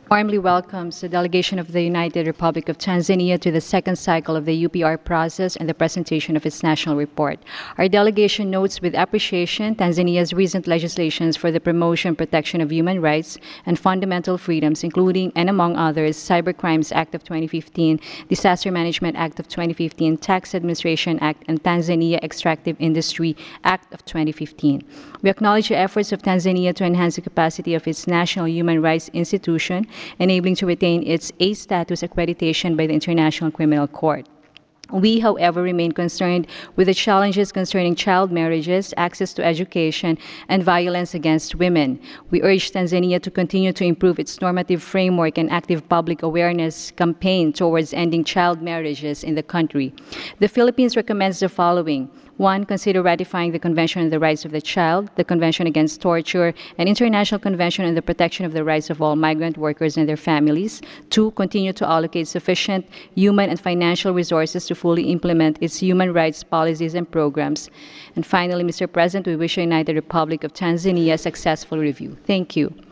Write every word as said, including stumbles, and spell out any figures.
warmly welcomes the delegation of the United Republic of Tanzania to the second cycle of the U P R process and the presentation of its national report. Our delegation notes with appreciation Tanzania's recent legislations for the promotion and protection of human rights and fundamental freedoms, including and among others, Cybercrimes Act of twenty fifteen, Disaster Management Act of twenty fifteen, Tax Administration Act, and Tanzania Extractive Industry Act of twenty fifteen. We acknowledge the efforts of Tanzania to enhance the capacity of its national human rights institution, enabling to retain its A status accreditation by the International Criminal Court. We, however, remain concerned with the challenges concerning child marriages, access to education, and violence against women. We urge Tanzania to continue to improve its normative framework and active public awareness campaign towards ending child marriages in the country. The Philippines recommends the following. One, consider ratifying the Convention on the Rights of the Child, the Convention Against Torture, and International Convention on the Protection of the Rights of All Migrant Workers and their Families. Two, continue to allocate sufficient human and financial resources to fully implement its human rights policies and programs. And finally, Mister President, we wish the United Republic of Tanzania a successful review. Thank you.